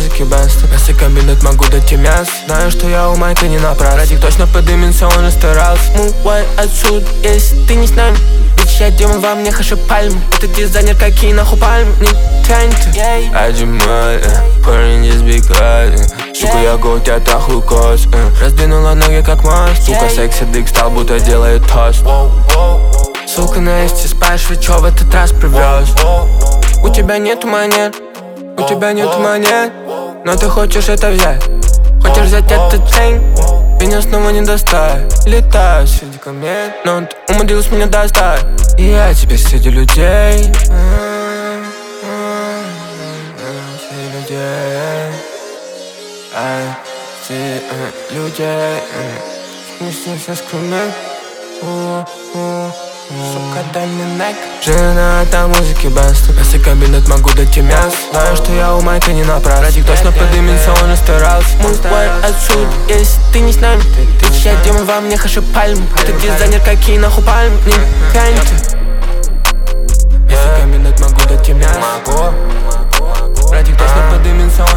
музыки бест. Если комбинат могу дать тебе мясо. Знаю, что я у Майка не напрасно. Радик точно подымется, он и старался. Мувай отсюда, если ты не с нами. Bitch, я демон, во мне хаши пальмы. Это дизайнер, какие нахуй пальмы. Не тянет. Аджимай, парень здесь бегает. Сука, я го, у тебя тахуй кост. Раздвинула ноги как мост. Сука, секси дик стал, будто делает тост. Сука, Насти, спрашивает, чё в этот раз привез. У тебя нету монет, у тебя нету монет, но ты хочешь это взять. Хочешь взять этот цень, меня снова не достать. Летаю среди комет, но ты умудрилась меня достать. И я теперь среди людей. Среди людей. Среди людей. Снишься скромный. Сука, дай мне найк. Жена, там музыки бест. Если кабинет могу дать тебе мясо. Знаю, что я у Майка не напрасно. Радик точно подымется, он и старался. Мувай отсюда, если ты не с нами. Bitch, я демон, во мне хаши пальмы. Это дизайнер, какие нахуй пальмы. Не тянет. Если кабинет могу дать тебе мясо. Радик точно подымется,